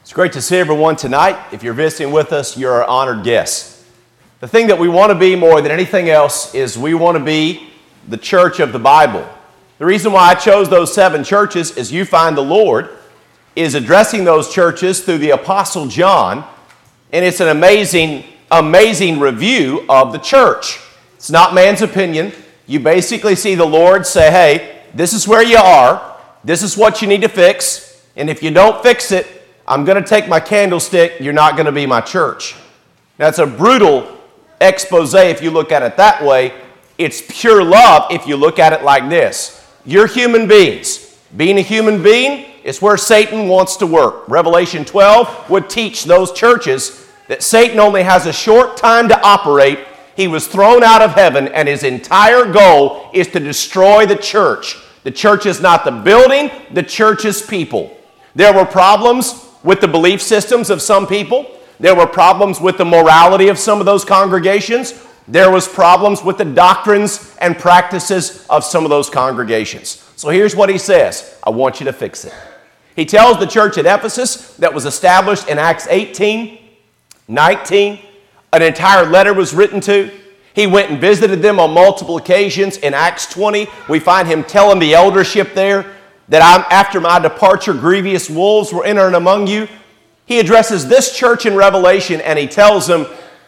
It's great to see everyone tonight. If you're visiting with us, you're our honored guest. The thing that we want to be more than anything else is we want to be the church of the Bible. The reason why I chose those 7 churches is you find the Lord is addressing those churches through the Apostle John, and it's an amazing review of the church. It's not man's opinion. You basically see the Lord say, hey, this is where you are, this is what you need to fix, and if you don't fix it, I'm going to take my candlestick, you're not going to be my church. Now, it's a brutal expose if you look at it that way. It's pure love if you look at it like this. You're human beings. Being a human being is where Satan wants to work. Revelation 12 would teach those churches that Satan only has a short time to operate. He was thrown out of heaven, and his entire goal is to destroy the church. The church is not the building, the church is people. There were problems with the belief systems of some people. There were problems with the morality of some of those congregations. There was problems with the doctrines and practices of some of those congregations. So here's what he says. I want you to fix it. He tells the church at Ephesus that was established in Acts 18, 19. An entire letter was written to. He went and visited them on multiple occasions. In Acts 20, we find him telling the eldership there that after my departure, grievous wolves were entering among you. He addresses this church in Revelation, and he tells them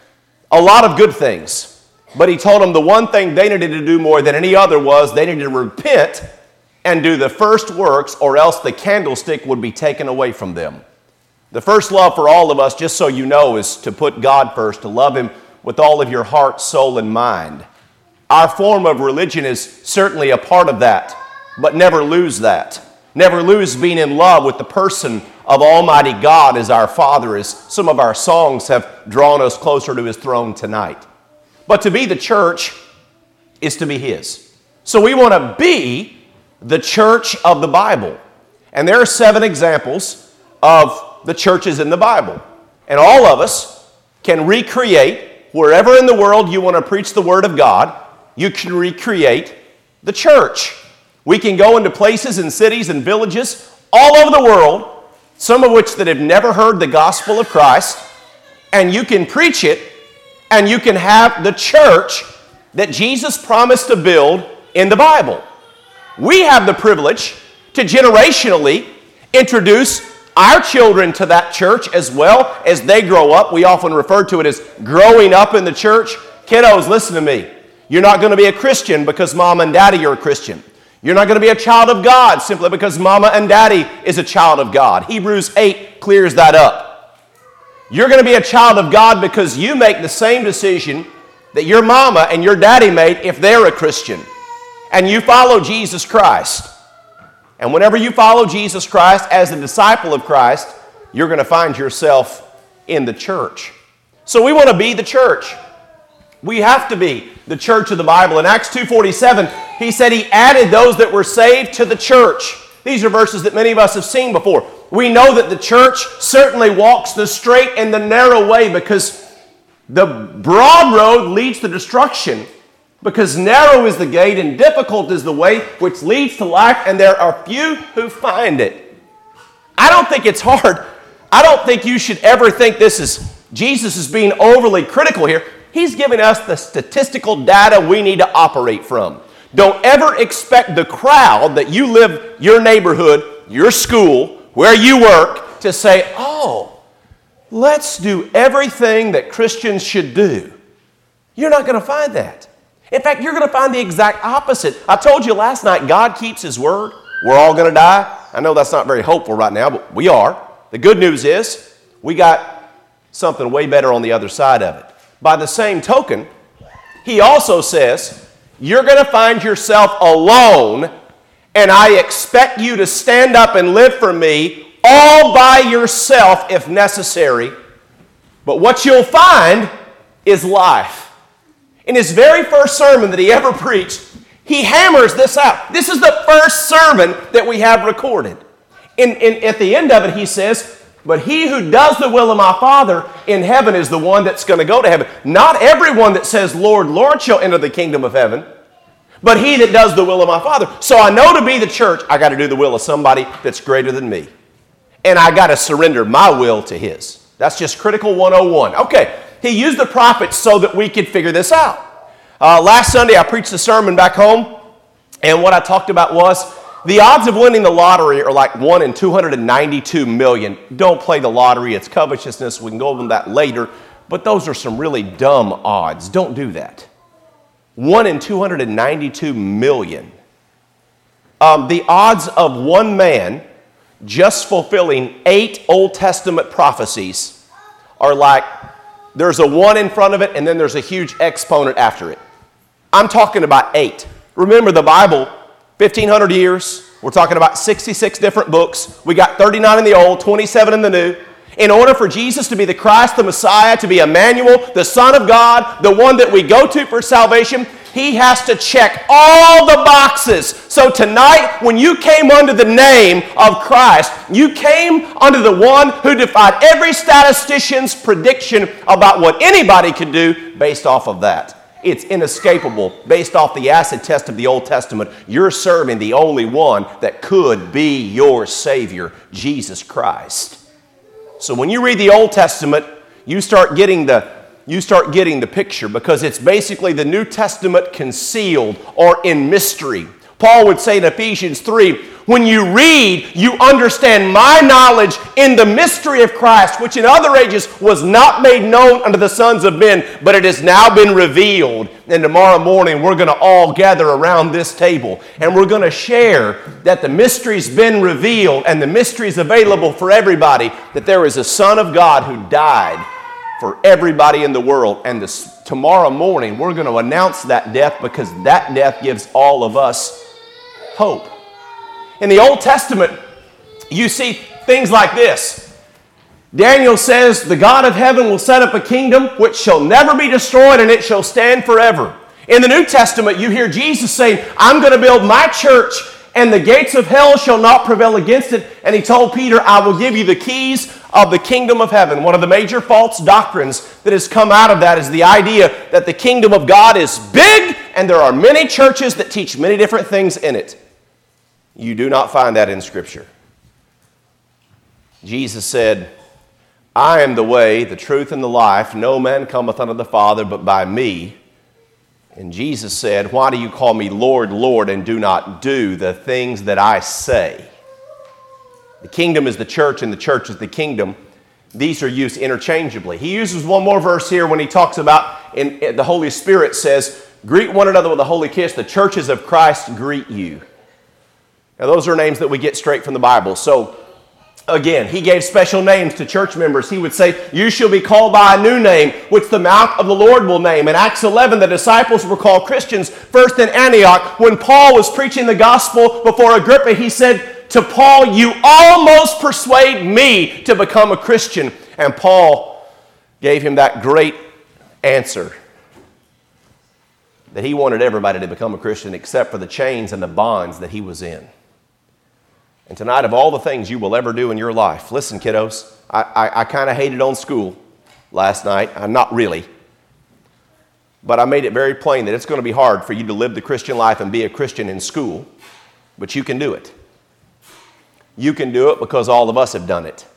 a lot of good things. But he told them the one thing they needed to do more than any other was they needed to repent and do the first works, or else the candlestick would be taken away from them. The first love for all of us, just so you know, is to put God first, to love Him with all of your heart, soul, and mind. Our form of religion is certainly a part of that. But never lose that. Never lose being in love with the person of Almighty God as our Father, as some of our songs have drawn us closer to His throne tonight. But to be the church is to be His. So we want to be the church of the Bible. And there are 7 examples of the churches in the Bible. And all of us can recreate, wherever in the world you want to preach the Word of God, you can recreate the church. We can go into places and cities and villages all over the world, some of which that have never heard the gospel of Christ, and you can preach it, and you can have the church that Jesus promised to build in the Bible. We have the privilege to generationally introduce our children to that church as well as they grow up. We often refer to it as growing up in the church. Kiddos, listen to me. You're not going to be a Christian because mom and daddy are a Christian. You're not going to be a child of God simply because mama and daddy is a child of God. Hebrews 8 clears that up. You're going to be a child of God because you make the same decision that your mama and your daddy made if they're a Christian. And you follow Jesus Christ. And whenever you follow Jesus Christ as a disciple of Christ, you're going to find yourself in the church. So we want to be the church. We have to be the church of the Bible. In Acts 2:47, he said he added those that were saved to the church. These are verses that many of us have seen before. We know that the church certainly walks the straight and the narrow way because the broad road leads to destruction, because narrow is the gate and difficult is the way which leads to life, and there are few who find it. I don't think it's hard. I don't think you should ever think Jesus is being overly critical here. He's giving us the statistical data we need to operate from. Don't ever expect the crowd that you live, your neighborhood, your school, where you work, to say, oh, let's do everything that Christians should do. You're not going to find that. In fact, you're going to find the exact opposite. I told you last night, God keeps His word. We're all going to die. I know that's not very hopeful right now, but we are. The good news is we got something way better on the other side of it. By the same token, He also says, you're going to find yourself alone, and I expect you to stand up and live for me all by yourself if necessary. But what you'll find is life. In his very first sermon that he ever preached, he hammers this out. This is the first sermon that we have recorded. At the end of it, he says, but he who does the will of my Father in heaven is the one that's going to go to heaven. Not everyone that says, Lord, Lord, shall enter the kingdom of heaven, but he that does the will of my Father. So I know to be the church, I got to do the will of somebody that's greater than me. and I got to surrender my will to His. That's just critical 101. Okay, He used the prophets so that we could figure this out. Last Sunday, I preached a sermon back home, and what I talked about was the odds of winning the lottery are like 1 in 292 million. Don't play the lottery. It's covetousness. We can go over that later, but those are some really dumb odds. Don't do that. 1 in 292 million. The odds of one man just fulfilling 8 Old Testament prophecies are like there's a 1 in front of it and then there's a huge exponent after it. I'm talking about 8. Remember the Bible, 1,500 years. We're talking about 66 different books. We got 39 in the Old, 27 in the New. In order for Jesus to be the Christ, the Messiah, to be Emmanuel, the Son of God, the one that we go to for salvation, He has to check all the boxes. So tonight, when you came under the name of Christ, you came under the one who defied every statistician's prediction about what anybody could do based off of that. It's inescapable. Based off the acid test of the Old Testament, you're serving the only one that could be your Savior, Jesus Christ. So when you read the Old Testament, you start getting the picture, because it's basically the New Testament concealed or in mystery. Paul would say in Ephesians 3, when you read, you understand my knowledge in the mystery of Christ, which in other ages was not made known unto the sons of men, but it has now been revealed. And tomorrow morning, we're going to all gather around this table, and we're going to share that the mystery's been revealed, and the mystery's available for everybody, that there is a Son of God who died for everybody in the world. And tomorrow morning, we're going to announce that death, because that death gives all of us hope. In the Old Testament, you see things like this. Daniel says, the God of heaven will set up a kingdom which shall never be destroyed, and it shall stand forever. In the New Testament, you hear Jesus saying, I'm going to build my church, and the gates of hell shall not prevail against it. And He told Peter, I will give you the keys of the kingdom of heaven. One of the major false doctrines that has come out of that is the idea that the kingdom of God is big, and there are many churches that teach many different things in it. You do not find that in Scripture. Jesus said, I am the way, the truth, and the life. No man cometh unto the Father but by me. And Jesus said, why do you call me Lord, Lord, and do not do the things that I say? The kingdom is the church, and the church is the kingdom. These are used interchangeably. He uses one more verse here when he talks about, the Holy Spirit says, greet one another with a holy kiss. The churches of Christ greet you. Now, those are names that we get straight from the Bible. So, again, He gave special names to church members. He would say, you shall be called by a new name, which the mouth of the Lord will name. In Acts 11, the disciples were called Christians first in Antioch. When Paul was preaching the gospel before Agrippa, he said to Paul, you almost persuade me to become a Christian. And Paul gave him that great answer, that he wanted everybody to become a Christian except for the chains and the bonds that he was in. And tonight, of all the things you will ever do in your life, listen, kiddos, I kind of hated on school last night. Not really. But I made it very plain that it's going to be hard for you to live the Christian life and be a Christian in school, but you can do it. You can do it because all of us have done it.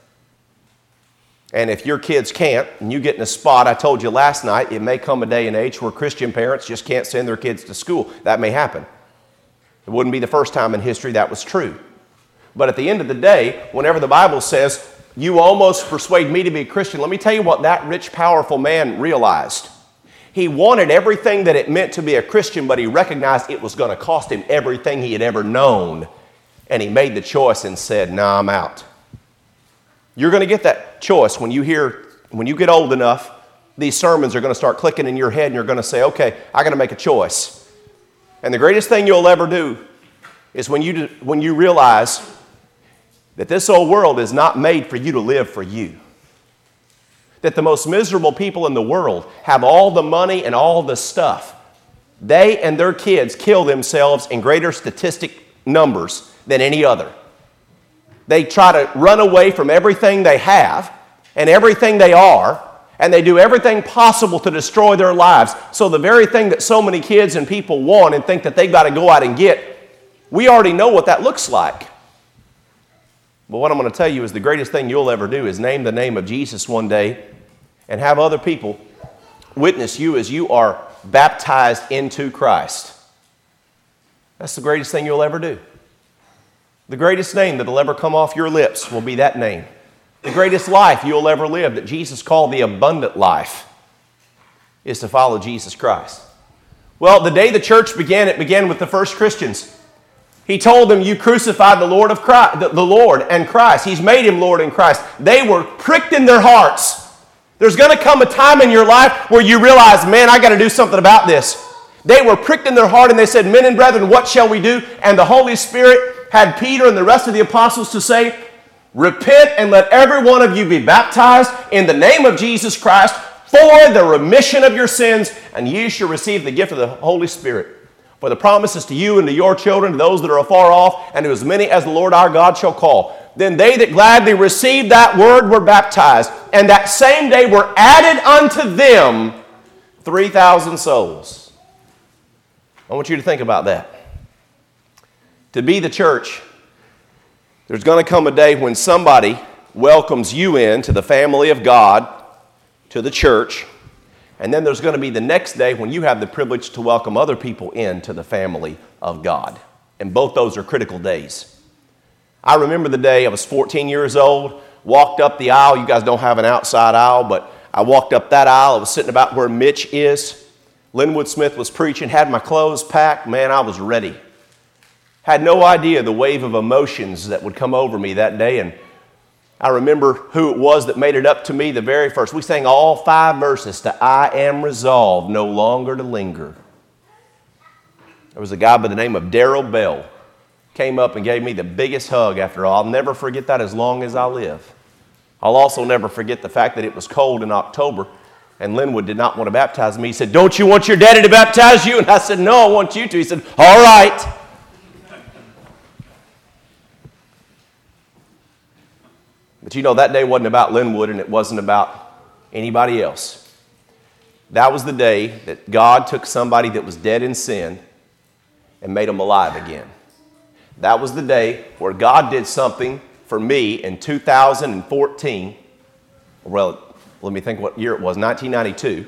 And if your kids can't, and you get in a spot, I told you last night, it may come a day and age where Christian parents just can't send their kids to school. That may happen. It wouldn't be the first time in history that was true. But at the end of the day, whenever the Bible says, you almost persuade me to be a Christian, let me tell you what that rich, powerful man realized. He wanted everything that it meant to be a Christian, but he recognized it was going to cost him everything he had ever known. And he made the choice and said, nah, I'm out. You're going to get that choice when you get old enough, these sermons are going to start clicking in your head, and you're going to say, okay, I got to make a choice. And the greatest thing you'll ever do is when you realize that this old world is not made for you to live for you. That the most miserable people in the world have all the money and all the stuff. They and their kids kill themselves in greater statistic numbers than any other. They try to run away from everything they have and everything they are, and they do everything possible to destroy their lives. So the very thing that so many kids and people want and think that they've got to go out and get, we already know what that looks like. But what I'm going to tell you is the greatest thing you'll ever do is name the name of Jesus one day and have other people witness you as you are baptized into Christ. That's the greatest thing you'll ever do. The greatest name that will ever come off your lips will be that name. The greatest life you'll ever live that Jesus called the abundant life is to follow Jesus Christ. Well, the day the church began, it began with the first Christians. He told them, you crucified the Lord and Christ. He's made him Lord and Christ. They were pricked in their hearts. There's going to come a time in your life where you realize, man, I got to do something about this. They were pricked in their heart and they said, men and brethren, what shall we do? And the Holy Spirit had Peter and the rest of the apostles to say, repent and let every one of you be baptized in the name of Jesus Christ for the remission of your sins, and ye shall receive the gift of the Holy Spirit. For the promises to you and to your children, to those that are afar off, and to as many as the Lord our God shall call. Then they that gladly received that word were baptized, and that same day were added unto them 3,000 souls. I want you to think about that. To be the church, there's going to come a day when somebody welcomes you into the family of God, to the church, and then there's going to be the next day when you have the privilege to welcome other people into the family of God. And both those are critical days. I remember the day I was 14 years old, walked up the aisle. You guys don't have an outside aisle, but I walked up that aisle. I was sitting about where Mitch is. Linwood Smith was preaching, had my clothes packed. Man, I was ready. Had no idea the wave of emotions that would come over me that day, and I remember who it was that made it up to me the very first. We sang all 5 verses to I am resolved no longer to linger. There was a guy by the name of Darrell Bell. Came up and gave me the biggest hug after all. I'll never forget that as long as I live. I'll also never forget the fact that it was cold in October and Linwood did not want to baptize me. He said, don't you want your daddy to baptize you? And I said, no, I want you to. He said, all right. But you know, that day wasn't about Linwood and it wasn't about anybody else. That was the day that God took somebody that was dead in sin and made them alive again. That was the day where God did something for me in 2014. Well, let me think what year it was, 1992,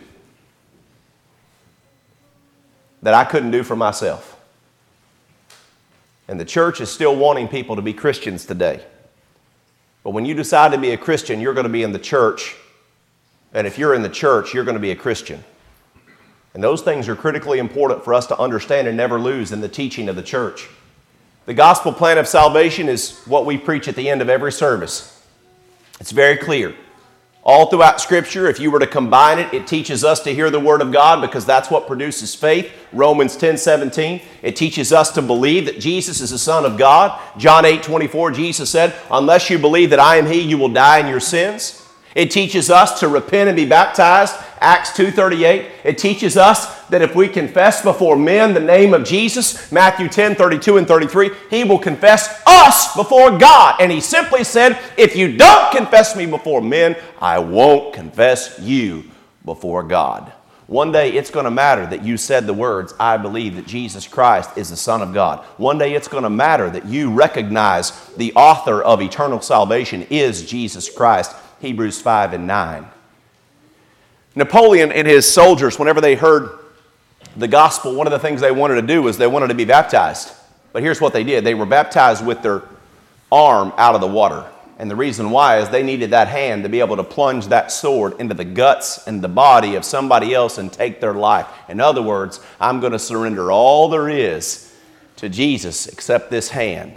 that I couldn't do for myself. And the church is still wanting people to be Christians today. But when you decide to be a Christian, you're going to be in the church. And if you're in the church, you're going to be a Christian. And those things are critically important for us to understand and never lose in the teaching of the church. The gospel plan of salvation is what we preach at the end of every service. It's very clear. All throughout Scripture, if you were to combine it, it teaches us to hear the Word of God because that's what produces faith. Romans 10:17. It teaches us to believe that Jesus is the Son of God. John 8:24, Jesus said, unless you believe that I am He, you will die in your sins. It teaches us to repent and be baptized. Acts 2:38. It teaches us that if we confess before men the name of Jesus, Matthew 10:32 and 33, He will confess us before God. And He simply said, if you don't confess me before men, I won't confess you before God. One day it's going to matter that you said the words, I believe that Jesus Christ is the Son of God. One day it's going to matter that you recognize the author of eternal salvation is Jesus Christ. Hebrews 5:9. Napoleon and his soldiers, whenever they heard the gospel, one of the things they wanted to do was they wanted to be baptized. But here's what they did. They were baptized with their arm out of the water. And the reason why is they needed that hand to be able to plunge that sword into the guts and the body of somebody else and take their life. In other words, I'm going to surrender all there is to Jesus except this hand.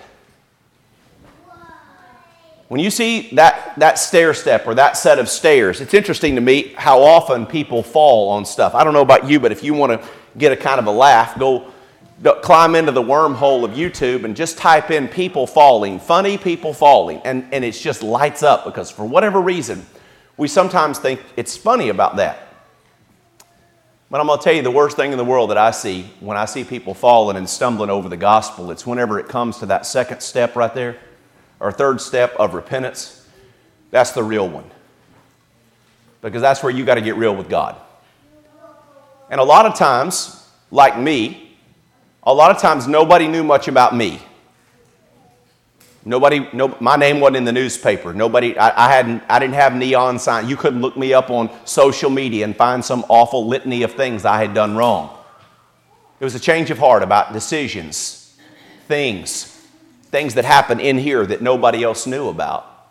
When you see that stair step or that set of stairs, it's interesting to me how often people fall on stuff. I don't know about you, but if you want to get a kind of a laugh, go climb into the wormhole of YouTube and just type in people falling, funny people falling, and it just lights up because for whatever reason, we sometimes think it's funny about that. But I'm going to tell you the worst thing in the world that I see when I see people falling and stumbling over the gospel, it's whenever it comes to that second step right there, or third step of repentance. That's the real one. Because that's where you got to get real with God. And a lot of times, like me, a lot of times nobody knew much about me. My name wasn't in the newspaper. I didn't have neon signs. You couldn't look me up on social media and find some awful litany of things I had done wrong. It was a change of heart about decisions, things that happened in here that nobody else knew about.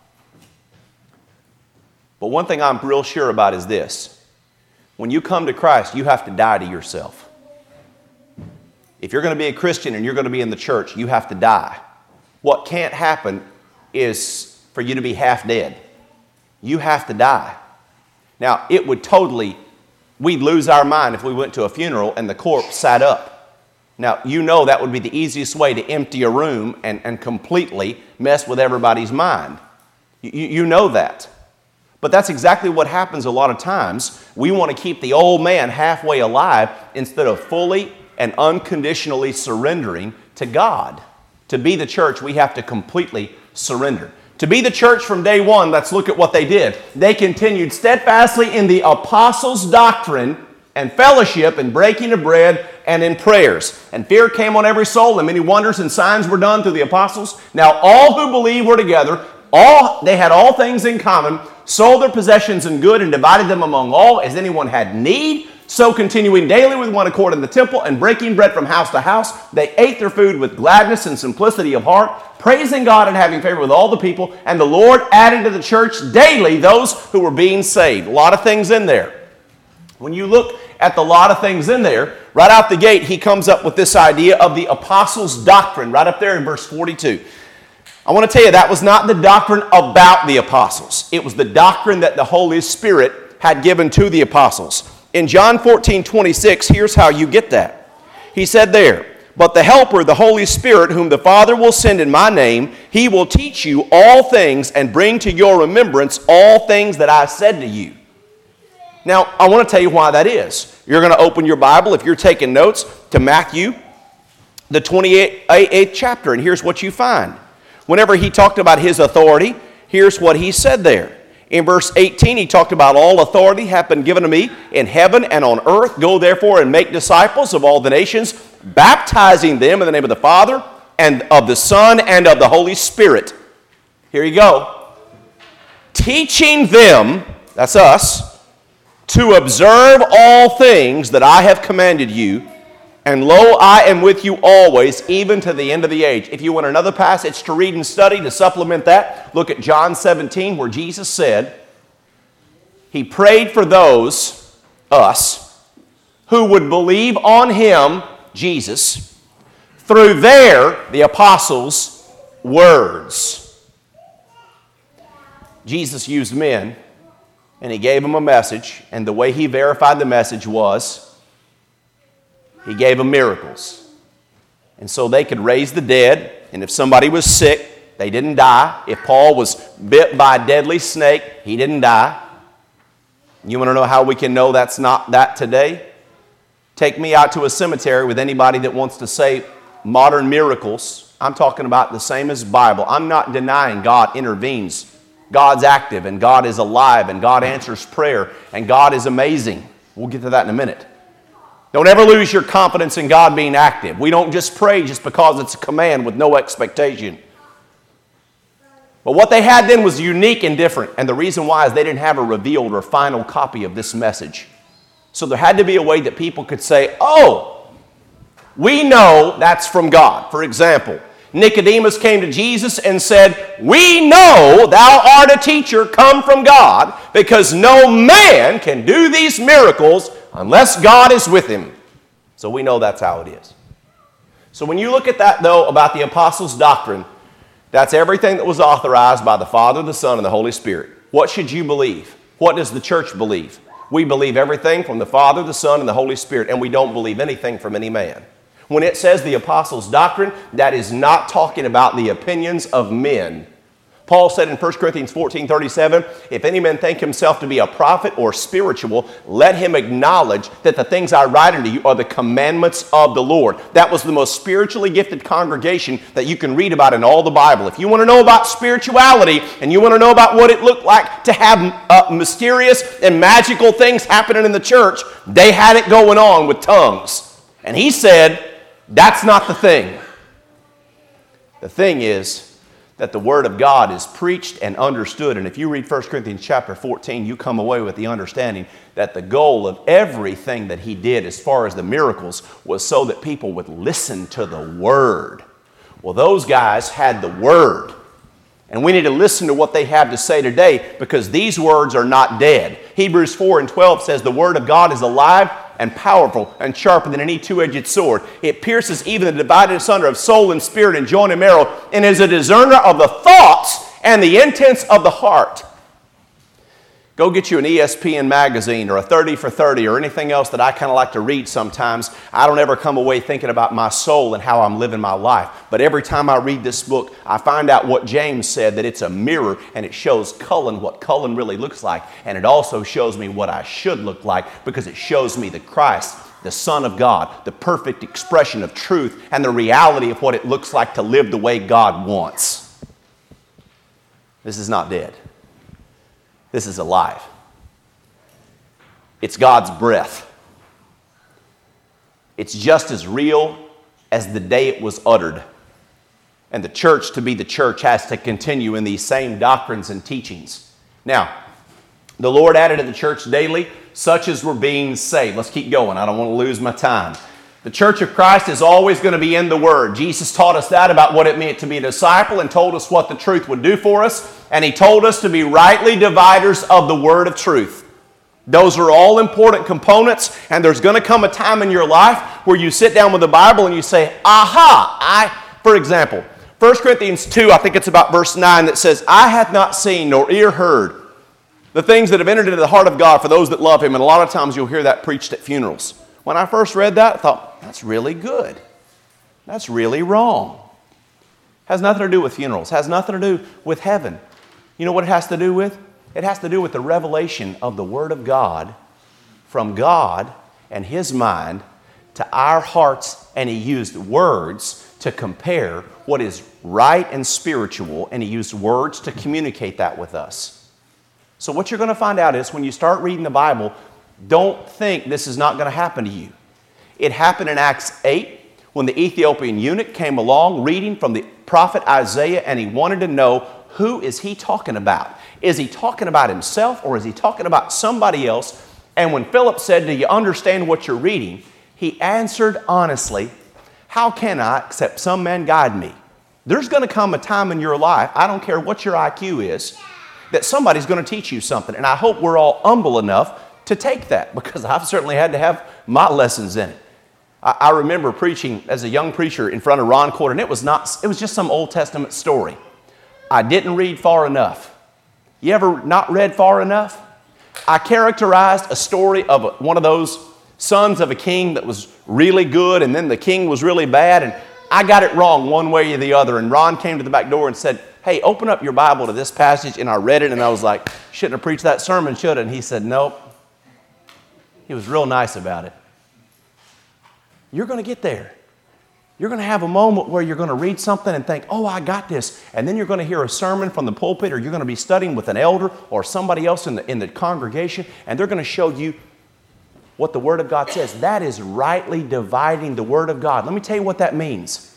But one thing I'm real sure about is this. When you come to Christ, you have to die to yourself. If you're going to be a Christian and you're going to be in the church, you have to die. What can't happen is for you to be half dead. You have to die. Now, we'd lose our mind if we went to a funeral and the corpse sat up. Now, you know that would be the easiest way to empty a room and completely mess with everybody's mind. You know that. But that's exactly what happens a lot of times. We want to keep the old man halfway alive instead of fully and unconditionally surrendering to God. To be the church, we have to completely surrender. To be the church from day one, let's look at what they did. They continued steadfastly in the apostles' doctrine and fellowship and breaking of bread and in prayers. And fear came on every soul, and many wonders and signs were done through the apostles. Now all who believed were together. They had all things in common, sold their possessions and good, and divided them among all as anyone had need. So continuing daily with one accord in the temple and breaking bread from house to house, they ate their food with gladness and simplicity of heart, praising God and having favor with all the people. And the Lord added to the church daily those who were being saved. A lot of things in there. When you look at the lot of things in there, right out the gate, he comes up with this idea of the apostles' doctrine, right up there in verse 42. I want to tell you, that was not the doctrine about the apostles. It was the doctrine that the Holy Spirit had given to the apostles. In John 14:26, here's how you get that. He said there, "But the Helper, the Holy Spirit, whom the Father will send in my name, he will teach you all things and bring to your remembrance all things that I said to you." Now, I want to tell you why that is. You're going to open your Bible, if you're taking notes, to Matthew, the 28th chapter, and here's what you find. Whenever he talked about his authority, here's what he said there. In verse 18, he talked about all authority hath been given to me in heaven and on earth. Go therefore and make disciples of all the nations, baptizing them in the name of the Father and of the Son and of the Holy Spirit. Here you go. Teaching them, that's us, to observe all things that I have commanded you. And lo, I am with you always, even to the end of the age. If you want another passage to read and study to supplement that, look at John 17, where Jesus said, he prayed for those, us, who would believe on him, Jesus, through the apostles' words. Jesus used men, and he gave them a message, and the way he verified the message was, he gave them miracles. And so they could raise the dead, and if somebody was sick, they didn't die. If Paul was bit by a deadly snake, he didn't die. You want to know how we can know that's not that today? Take me out to a cemetery with anybody that wants to say modern miracles. I'm talking about the same as Bible. I'm not denying God intervenes. God's active, and God is alive, and God answers prayer, and God is amazing. We'll get to that in a minute. Don't ever lose your confidence in God being active. We don't just pray just because it's a command with no expectation. But what they had then was unique and different. And the reason why is they didn't have a revealed or final copy of this message. So there had to be a way that people could say, oh, we know that's from God. For example, Nicodemus came to Jesus and said, we know thou art a teacher come from God, because no man can do these miracles unless God is with him. So we know that's how it is. So when you look at that, though, about the apostles' doctrine, that's everything that was authorized by the Father, the Son, and the Holy Spirit. What should you believe? What does the church believe? We believe everything from the Father, the Son, and the Holy Spirit, and we don't believe anything from any man. When it says the apostles' doctrine, that is not talking about the opinions of men. Paul said in 1 Corinthians 14:37, if any man think himself to be a prophet or spiritual, let him acknowledge that the things I write unto you are the commandments of the Lord. That was the most spiritually gifted congregation that you can read about in all the Bible. If you want to know about spirituality and you want to know about what it looked like to have mysterious and magical things happening in the church, they had it going on with tongues. And he said, that's not the thing. The thing is, that the Word of God is preached and understood. And if you read 1 Corinthians chapter 14, you come away with the understanding that the goal of everything that he did as far as the miracles was so that people would listen to the Word. Well, those guys had the Word. And we need to listen to what they have to say today because these words are not dead. Hebrews 4:12 says the Word of God is alive and powerful and sharper than any two-edged sword. It pierces even the divided asunder of soul and spirit and joint and marrow and is a discerner of the thoughts and the intents of the heart. Go get you an ESPN magazine or a 30 for 30 or anything else that I kind of like to read sometimes. I don't ever come away thinking about my soul and how I'm living my life. But every time I read this book, I find out what James said, that it's a mirror and it shows Cullen what Cullen really looks like. And it also shows me what I should look like because it shows me the Christ, the Son of God, the perfect expression of truth and the reality of what it looks like to live the way God wants. This is not dead. This is alive. It's God's breath. It's just as real as the day it was uttered. And the church, to be the church, has to continue in these same doctrines and teachings. Now, the Lord added to the church daily such as were being saved. Let's keep going. I don't want to lose my time. The church of Christ is always going to be in the Word. Jesus taught us that about what it meant to be a disciple and told us what the truth would do for us. And He told us to be rightly dividers of the Word of truth. Those are all important components. And there's going to come a time in your life where you sit down with the Bible and you say, for example, 1 Corinthians 2, I think it's about verse 9 that says, "Eye hath not seen nor ear heard the things that have entered into the heart of God for those that love Him." And a lot of times you'll hear that preached at funerals. When I first read that, I thought, that's really good. That's really wrong. Has nothing to do with funerals. Has nothing to do with heaven. You know what it has to do with? It has to do with the revelation of the Word of God from God and His mind to our hearts. And He used words to compare what is right and spiritual. And He used words to communicate that with us. So what you're going to find out is when you start reading the Bible, don't think this is not going to happen to you. It happened in Acts 8 when the Ethiopian eunuch came along reading from the prophet Isaiah and he wanted to know, who is he talking about? Is he talking about himself or is he talking about somebody else? And when Philip said, "Do you understand what you're reading?" he answered honestly, "How can I except some man guide me?" There's going to come a time in your life, I don't care what your IQ is, that somebody's going to teach you something. And I hope we're all humble enough to take that, because I've certainly had to have my lessons in it. I remember preaching as a young preacher in front of Ron Court, and it was just some Old Testament story. I didn't read far enough. You ever not read far enough? I characterized a story of one of those sons of a king that was really good, and then the king was really bad, and I got it wrong one way or the other. And Ron came to the back door and said, "Hey, open up your Bible to this passage." And I read it, and I was like, "Shouldn't have preached that sermon, should I?" And he said, "Nope." He was real nice about it. You're going to get there. You're going to have a moment where you're going to read something and think, "Oh, I got this." And then you're going to hear a sermon from the pulpit, or you're going to be studying with an elder or somebody else in the congregation, and they're going to show you what the Word of God says. That is rightly dividing the Word of God. Let me tell you what that means.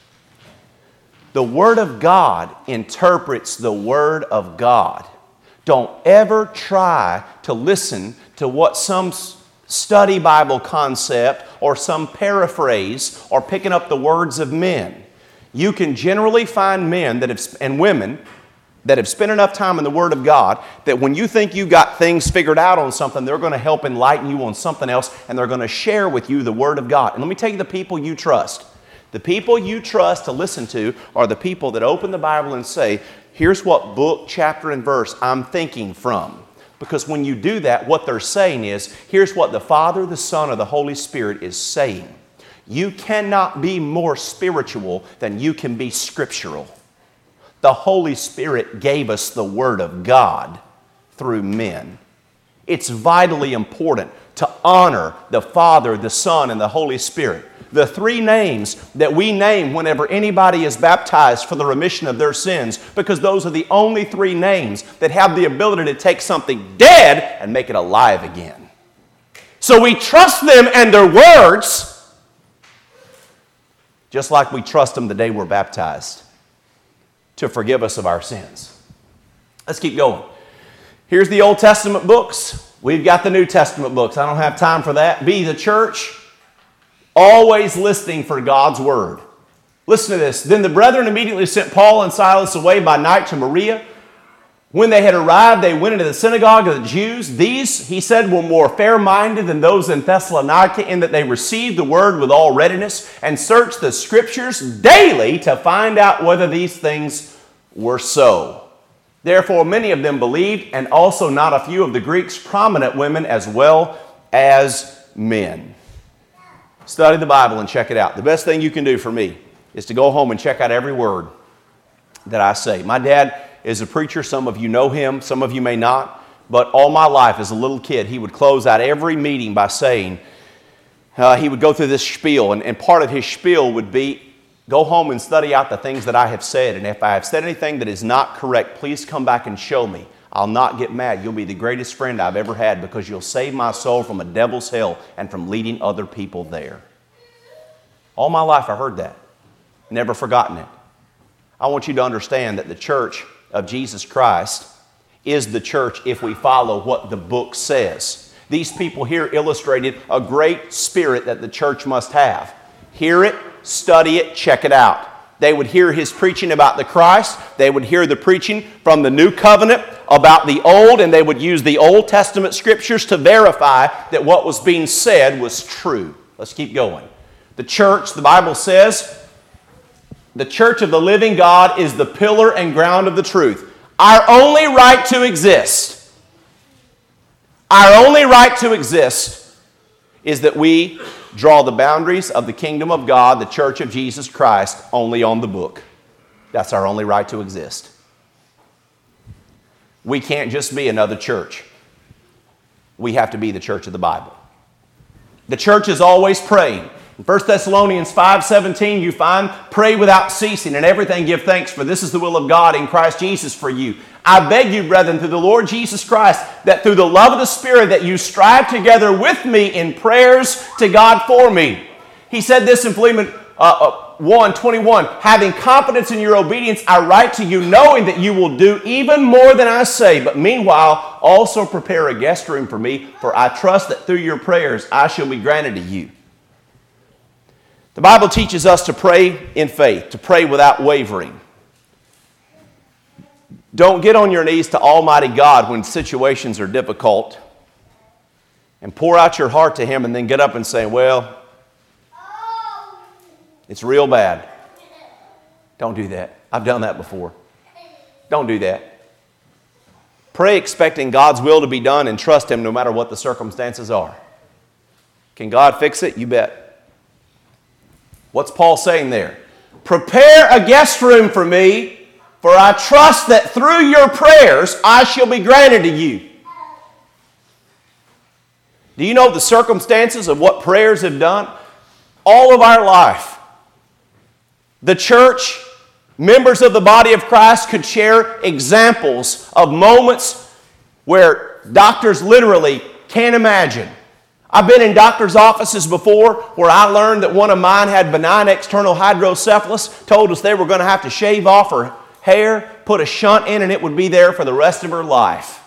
The Word of God interprets the Word of God. Don't ever try to listen to what some study Bible concept or some paraphrase or picking up the words of men. You can generally find men and women that have spent enough time in the Word of God that when you think you've got things figured out on something, they're going to help enlighten you on something else, and they're going to share with you the Word of God. And let me tell you the people you trust. The people you trust to listen to are the people that open the Bible and say, "Here's what book, chapter, and verse I'm thinking from." Because when you do that, what they're saying is, here's what the Father, the Son, or the Holy Spirit is saying. You cannot be more spiritual than you can be scriptural. The Holy Spirit gave us the Word of God through men. It's vitally important to honor the Father, the Son, and the Holy Spirit. The three names that we name whenever anybody is baptized for the remission of their sins, because those are the only three names that have the ability to take something dead and make it alive again. So we trust them and their words, just like we trust them the day we're baptized. to forgive us of our sins. Let's keep going. Here's the Old Testament books. We've got the New Testament books. I don't have time for that. Be the church, always listening for God's word. Listen to this. Then the brethren immediately sent Paul and Silas away by night to Berea. When they had arrived, they went into the synagogue of the Jews. These, he said, were more fair-minded than those in Thessalonica, in that they received the word with all readiness and searched the Scriptures daily to find out whether these things were so. Therefore, many of them believed, and also not a few of the Greeks, prominent women as well as men. Study the Bible and check it out. The best thing you can do for me is to go home and check out every word that I say. My dad is a preacher. Some of you know him, some of you may not. But all my life as a little kid, he would close out every meeting by saying, he would go through this spiel, and part of his spiel would be, go home and study out the things that I have said, and if I have said anything that is not correct, please come back and show me. I'll not get mad. You'll be the greatest friend I've ever had because you'll save my soul from a devil's hell and from leading other people there. All my life I heard that. Never forgotten it. I want you to understand that the church of Jesus Christ is the church if we follow what the book says. These people here illustrated a great spirit that the church must have. Hear it, study it, check it out. They would hear his preaching about the Christ. They would hear the preaching from the New Covenant about the Old, and they would use the Old Testament Scriptures to verify that what was being said was true. Let's keep going. The church, the Bible says, the church of the living God is the pillar and ground of the truth. Our only right to exist, is that we draw the boundaries of the kingdom of God, the church of Jesus Christ, only on the book. That's our only right to exist. We can't just be another church. We have to be the church of the Bible. The church is always praying. In 1 Thessalonians 5:17, you find, pray without ceasing, and everything give thanks, for this is the will of God in Christ Jesus for you. I beg you, brethren, through the Lord Jesus Christ, that through the love of the Spirit, that you strive together with me in prayers to God for me. He said this in Philemon 1:21, having confidence in your obedience, I write to you, knowing that you will do even more than I say, but meanwhile also prepare a guest room for me, for I trust that through your prayers I shall be granted to you. The Bible teaches us to pray in faith, to pray without wavering. Don't get on your knees to Almighty God when situations are difficult and pour out your heart to Him and then get up and say, well, it's real bad. Don't do that. I've done that before. Don't do that. Pray expecting God's will to be done and trust Him no matter what the circumstances are. Can God fix it? You bet. What's Paul saying there? Prepare a guest room for me, for I trust that through your prayers I shall be granted to you. Do you know the circumstances of what prayers have done? All of our life, the church, members of the body of Christ could share examples of moments where doctors literally can't imagine. I've been in doctors' offices before where I learned that one of mine had benign external hydrocephalus, told us they were going to have to shave off her hair, put a shunt in, and it would be there for the rest of her life.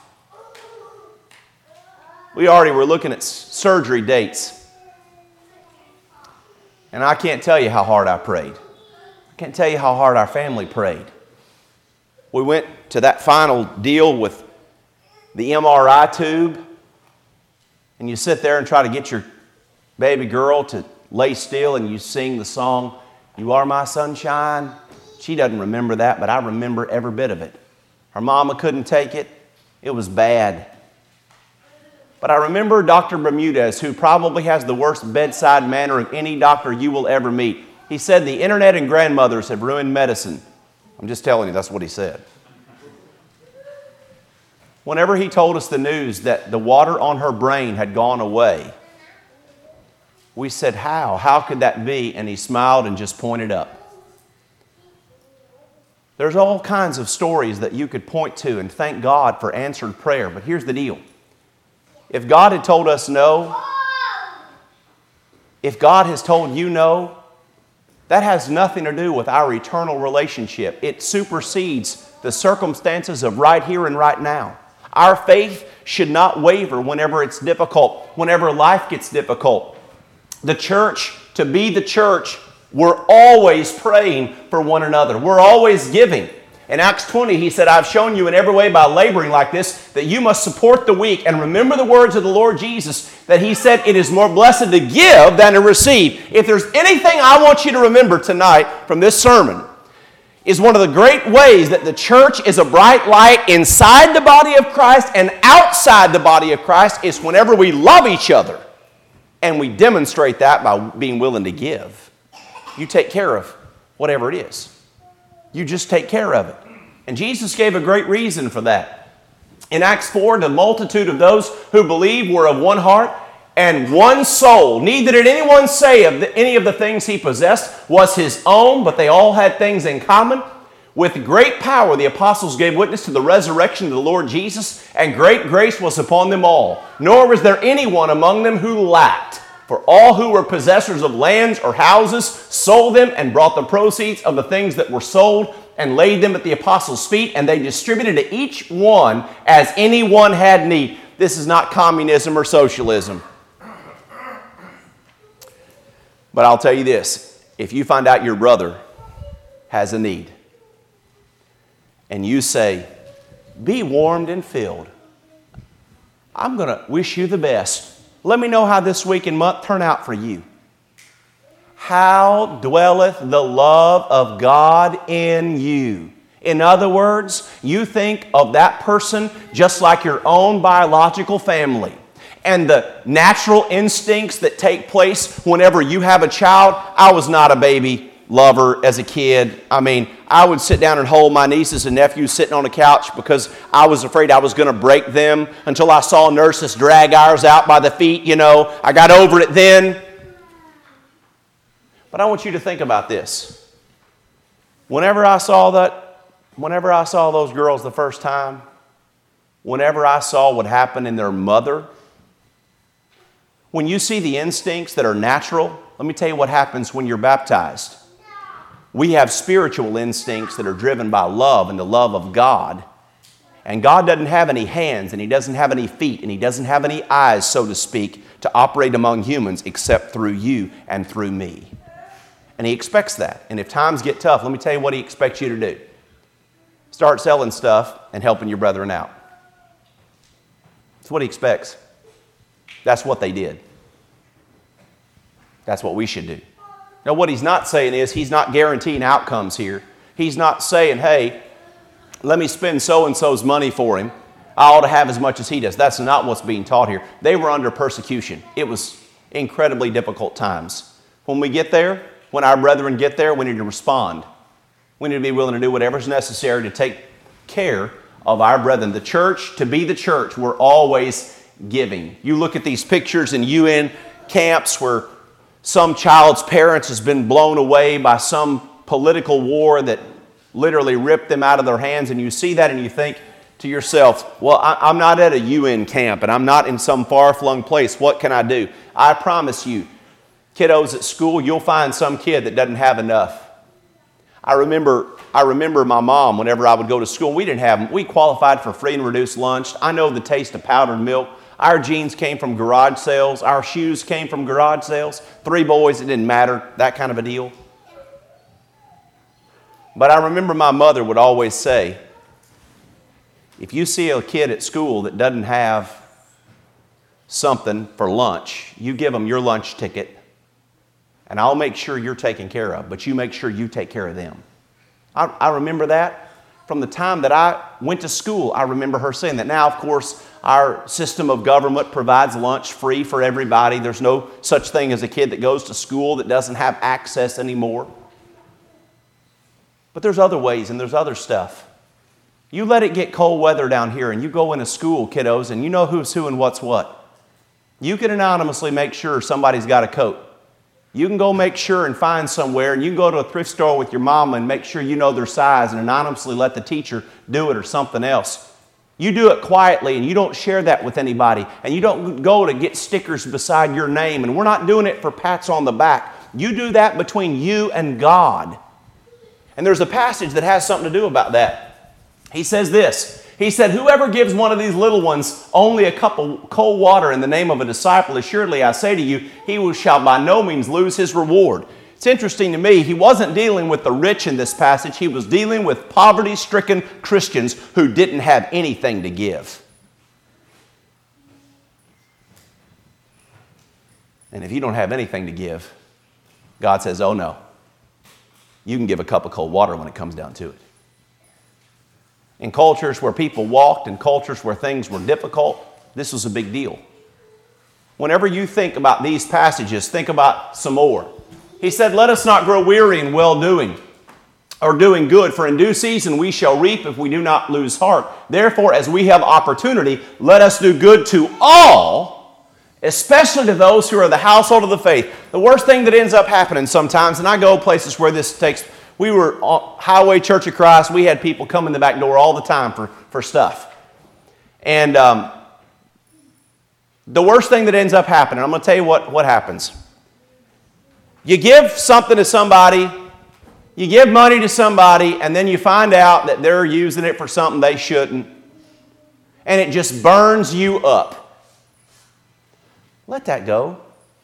We already were looking at surgery dates. And I can't tell you how hard I prayed. I can't tell you how hard our family prayed. We went to that final deal with the MRI tube. And you sit there and try to get your baby girl to lay still, and you sing the song, You Are My Sunshine. She doesn't remember that, but I remember every bit of it. Her mama couldn't take it. It was bad. But I remember Dr. Bermudez, who probably has the worst bedside manner of any doctor you will ever meet. He said the internet and grandmothers have ruined medicine. I'm just telling you, that's what he said. Whenever he told us the news that the water on her brain had gone away, we said, how? How could that be? And he smiled and just pointed up. There's all kinds of stories that you could point to and thank God for answered prayer. But here's the deal. If God had told us no, if God has told you no, That has nothing to do with our eternal relationship. It supersedes the circumstances of right here and right now. Our faith should not waver whenever it's difficult, whenever life gets difficult. The church, to be the church, we're always praying for one another. We're always giving. In Acts 20, he said, I've shown you in every way by laboring like this that you must support the weak. And remember the words of the Lord Jesus that he said, it is more blessed to give than to receive. If there's anything I want you to remember tonight from this sermon, is one of the great ways that the church is a bright light inside the body of Christ and outside the body of Christ is whenever we love each other. And we demonstrate that by being willing to give. You take care of whatever it is. You just take care of it. And Jesus gave a great reason for that. In Acts 4, the multitude of those who believed were of one heart and one soul. Neither did anyone say of any of the things he possessed was his own, but they all had things in common. With great power the apostles gave witness to the resurrection of the Lord Jesus, and great grace was upon them all. Nor was there anyone among them who lacked. For all who were possessors of lands or houses sold them and brought the proceeds of the things that were sold and laid them at the apostles' feet, and they distributed to each one as anyone had need. This is not communism or socialism. But I'll tell you this, if you find out your brother has a need, and you say, be warmed and filled, I'm going to wish you the best. Let me know how this week and month turn out for you. How dwelleth the love of God in you? In other words, you think of that person just like your own biological family. And the natural instincts that take place whenever you have a child. I was not a baby lover as a kid. I mean, I would sit down and hold my nieces and nephews sitting on the couch because I was afraid I was going to break them until I saw nurses drag ours out by the feet, you know. I got over it then. But I want you to think about this. Whenever I saw those girls the first time, whenever I saw what happened in their mother, when you see the instincts that are natural, let me tell you what happens when you're baptized. We have spiritual instincts that are driven by love and the love of God. And God doesn't have any hands, and He doesn't have any feet, and He doesn't have any eyes, so to speak, to operate among humans except through you and through me. And He expects that. And if times get tough, let me tell you what He expects you to do. Start selling stuff and helping your brethren out. That's what He expects. That's what they did. That's what we should do. Now, what He's not saying is He's not guaranteeing outcomes here. He's not saying, hey, let me spend so-and-so's money for him. I ought to have as much as he does. That's not what's being taught here. They were under persecution. It was incredibly difficult times. When we get there, when our brethren get there, we need to respond. We need to be willing to do whatever's necessary to take care of our brethren. The church, to be the church, we're always giving. You look at these pictures in UN camps where some child's parents has been blown away by some political war that literally ripped them out of their hands, and you see that and you think to yourself, well, I'm not at a UN camp and I'm not in some far-flung place. What can I do? I promise you, kiddos at school, you'll find some kid that doesn't have enough. I remember my mom, whenever I would go to school, we qualified for free and reduced lunch. I know the taste of powdered milk. Our jeans came from garage sales. Our shoes came from garage sales. 3 boys, it didn't matter, that kind of a deal. But I remember my mother would always say, if you see a kid at school that doesn't have something for lunch, you give them your lunch ticket, and I'll make sure you're taken care of, but you make sure you take care of them. I remember that. From the time that I went to school, I remember her saying that. Now, of course, our system of government provides lunch free for everybody. There's no such thing as a kid that goes to school that doesn't have access anymore. But there's other ways and there's other stuff. You let it get cold weather down here and you go into school, kiddos, and you know who's who and what's what. You can anonymously make sure somebody's got a coat. You can go make sure and find somewhere, and you can go to a thrift store with your mama and make sure you know their size and anonymously let the teacher do it or something else. You do it quietly and you don't share that with anybody, and you don't go to get stickers beside your name, and we're not doing it for pats on the back. You do that between you and God. And there's a passage that has something to do about that. He says this. He said, whoever gives one of these little ones only a cup of cold water in the name of a disciple, assuredly I say to you, he shall by no means lose his reward. It's interesting to me, he wasn't dealing with the rich in this passage. He was dealing with poverty-stricken Christians who didn't have anything to give. And if you don't have anything to give, God says, oh no, you can give a cup of cold water when it comes down to it. In cultures where people walked, in cultures where things were difficult, this was a big deal. Whenever you think about these passages, think about some more. He said, let us not grow weary in well-doing or doing good, for in due season we shall reap if we do not lose heart. Therefore, as we have opportunity, let us do good to all, especially to those who are the household of the faith. The worst thing that ends up happening sometimes, and I go places where this takes, we were on Highway Church of Christ, we had people come in the back door all the time for stuff. And the worst thing that ends up happening, I'm going to tell you what happens. You give something to somebody, you give money to somebody, and then you find out that they're using it for something they shouldn't, and it just burns you up. Let that go.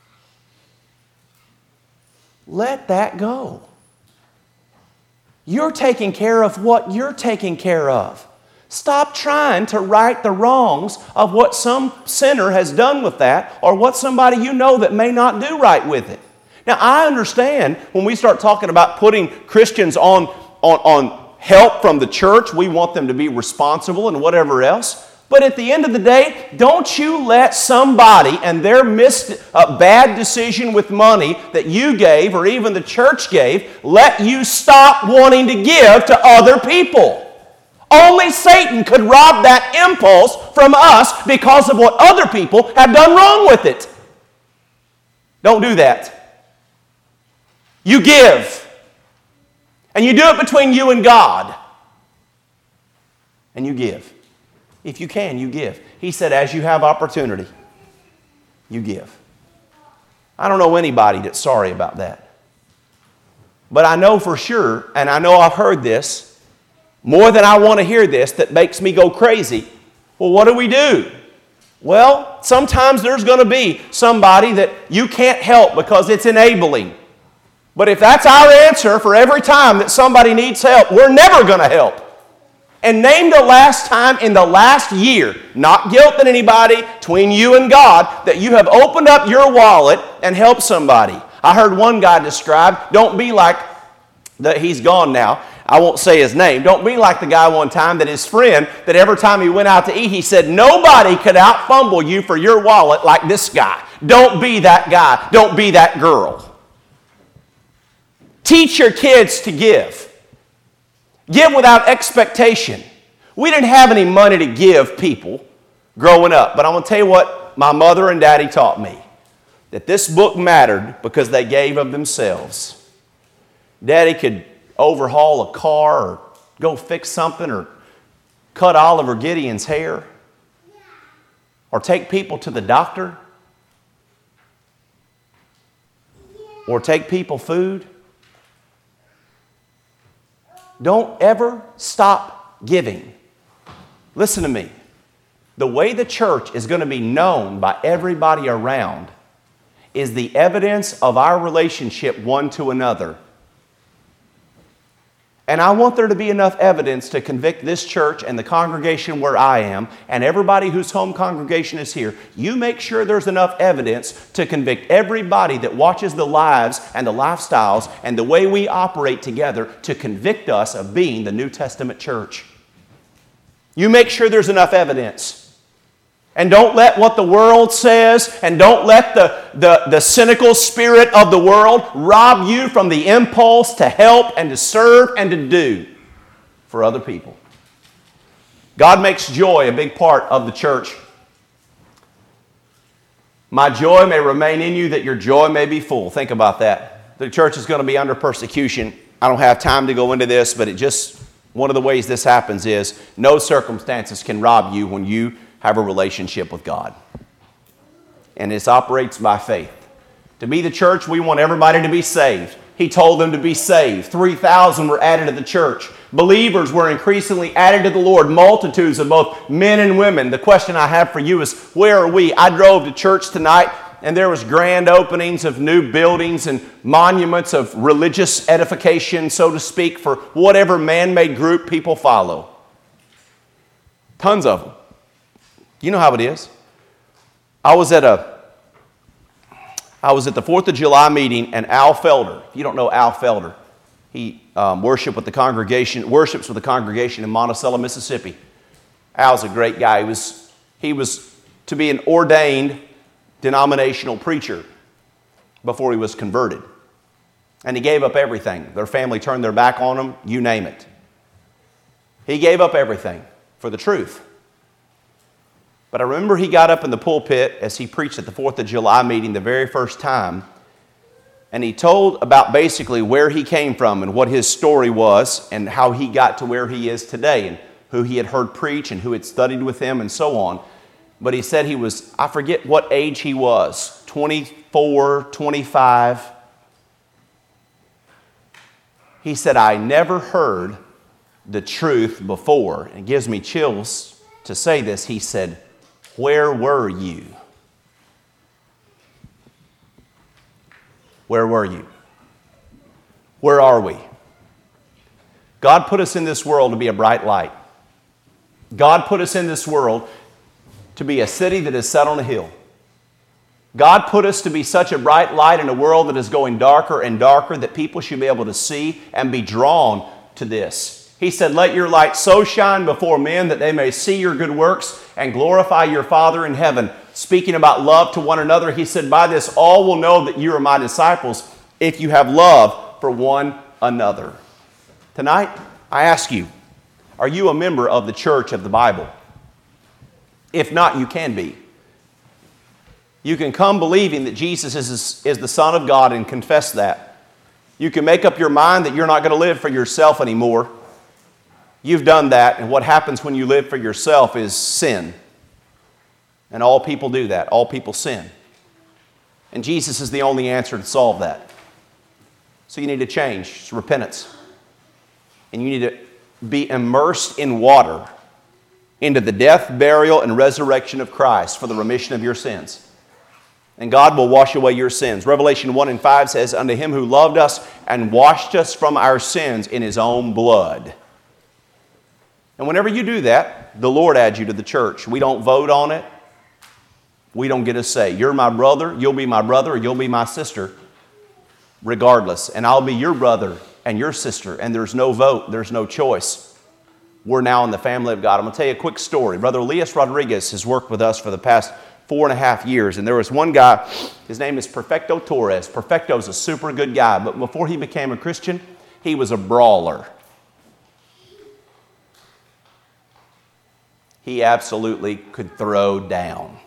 Let that go. You're taking care of what you're taking care of. Stop trying to right the wrongs of what some sinner has done with that or what somebody you know that may not do right with it. Now, I understand when we start talking about putting Christians on help from the church, we want them to be responsible and whatever else. But at the end of the day, don't you let somebody and their bad decision with money that you gave or even the church gave, let you stop wanting to give to other people. Only Satan could rob that impulse from us because of what other people have done wrong with it. Don't do that. You give. And you do it between you and God. And you give. If you can, you give. He said, as you have opportunity, you give. I don't know anybody that's sorry about that. But I know for sure, and I know I've heard this, more than I want to hear this, that makes me go crazy. Well, what do? Well, sometimes there's going to be somebody that you can't help because it's enabling. But if that's our answer for every time that somebody needs help, we're never going to help. And name the last time in the last year, not guilting anybody, between you and God, that you have opened up your wallet and helped somebody. I heard one guy describe, don't be like, he's gone now, I won't say his name, don't be like the guy one time that his friend, that every time he went out to eat, he said, nobody could out-fumble you for your wallet like this guy. Don't be that guy. Don't be that girl. Teach your kids to give. Give without expectation. We didn't have any money to give people growing up, but I'm going to tell you what my mother and daddy taught me. That this book mattered because they gave of themselves. Daddy could overhaul a car or go fix something or cut Oliver Gideon's hair or take people to the doctor or take people food. Don't ever stop giving. Listen to me. The way the church is going to be known by everybody around is the evidence of our relationship one to another. And I want there to be enough evidence to convict this church and the congregation where I am and everybody whose home congregation is here. You make sure there's enough evidence to convict everybody that watches the lives and the lifestyles and the way we operate together to convict us of being the New Testament church. You make sure there's enough evidence. And don't let what the world says and don't let the cynical spirit of the world rob you from the impulse to help and to serve and to do for other people. God makes joy a big part of the church. My joy may remain in you that your joy may be full. Think about that. The church is going to be under persecution. I don't have time to go into this, but one of the ways this happens is no circumstances can rob you when you have a relationship with God. And this operates by faith. To be the church, we want everybody to be saved. He told them to be saved. 3,000 were added to the church. Believers were increasingly added to the Lord, multitudes of both men and women. The question I have for you is, where are we? I drove to church tonight, and there was grand openings of new buildings and monuments of religious edification, so to speak, for whatever man-made group people follow. Tons of them. You know how it is. I was at the 4th of July meeting, and Al Felder, if you don't know Al Felder, he worships with the congregation in Monticello, Mississippi. Al's a great guy. He was to be an ordained denominational preacher before he was converted. And he gave up everything. Their family turned their back on him, you name it. He gave up everything for the truth. But I remember he got up in the pulpit as he preached at the 4th of July meeting the very first time, and he told about basically where he came from and what his story was and how he got to where he is today and who he had heard preach and who had studied with him and so on. But he said he was, I forget what age he was, 24, 25. He said, I never heard the truth before. And it gives me chills to say this. He said, where were you? Where were you? Where are we? God put us in this world to be a bright light. God put us in this world to be a city that is set on a hill. God put us to be such a bright light in a world that is going darker and darker that people should be able to see and be drawn to this. He said, let your light so shine before men that they may see your good works and glorify your Father in heaven. Speaking about love to one another, he said, by this all will know that you are my disciples if you have love for one another. Tonight, I ask you, are you a member of the church of the Bible? If not, you can be. You can come believing that Jesus is the Son of God and confess that. You can make up your mind that you're not going to live for yourself anymore. You've done that, and what happens when you live for yourself is sin. And all people do that. All people sin. And Jesus is the only answer to solve that. So you need to change. It's repentance. And you need to be immersed in water into the death, burial, and resurrection of Christ for the remission of your sins. And God will wash away your sins. Revelation 1:5 says, unto him who loved us and washed us from our sins in his own blood. And whenever you do that, the Lord adds you to the church. We don't vote on it. We don't get a say. You're my brother, you'll be my brother, or you'll be my sister, regardless. And I'll be your brother and your sister, and there's no vote, there's no choice. We're now in the family of God. I'm going to tell you a quick story. Brother Elias Rodriguez has worked with us for the past 4.5 years, and there was one guy, his name is Perfecto Torres. Perfecto's a super good guy, but before he became a Christian, he was a brawler. He absolutely could throw down.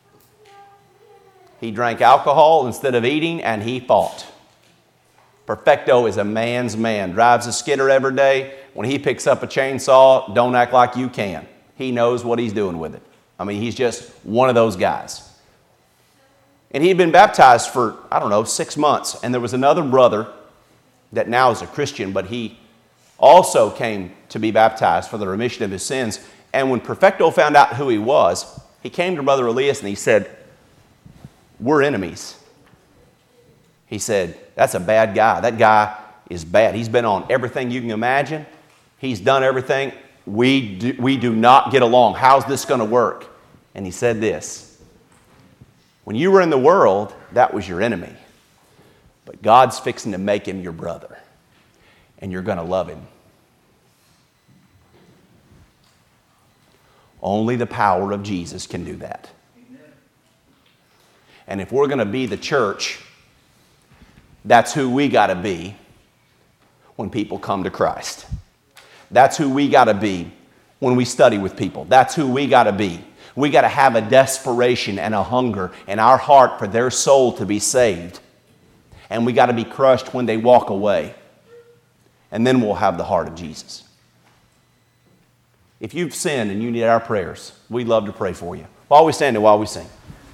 He drank alcohol instead of eating, and he fought. Perfecto is a man's man. Drives a skidder every day. When he picks up a chainsaw, don't act like you can. He knows what he's doing with it. I mean, he's just one of those guys. And he'd been baptized for, 6 months. And there was another brother that now is a Christian, but he also came to be baptized for the remission of his sins. And when Perfecto found out who he was, he came to Brother Elias and he said, we're enemies. He said, that's a bad guy. That guy is bad. He's been on everything you can imagine. He's done everything. We do not get along. How's this going to work? And he said this, when you were in the world, that was your enemy. But God's fixing to make him your brother. And you're going to love him. Only the power of Jesus can do that. And if we're going to be the church, that's who we got to be when people come to Christ. That's who we got to be when we study with people. That's who we got to be. We got to have a desperation and a hunger in our heart for their soul to be saved. And we got to be crushed when they walk away. And then we'll have the heart of Jesus. If you've sinned and you need our prayers, we'd love to pray for you. While we stand and while we sing.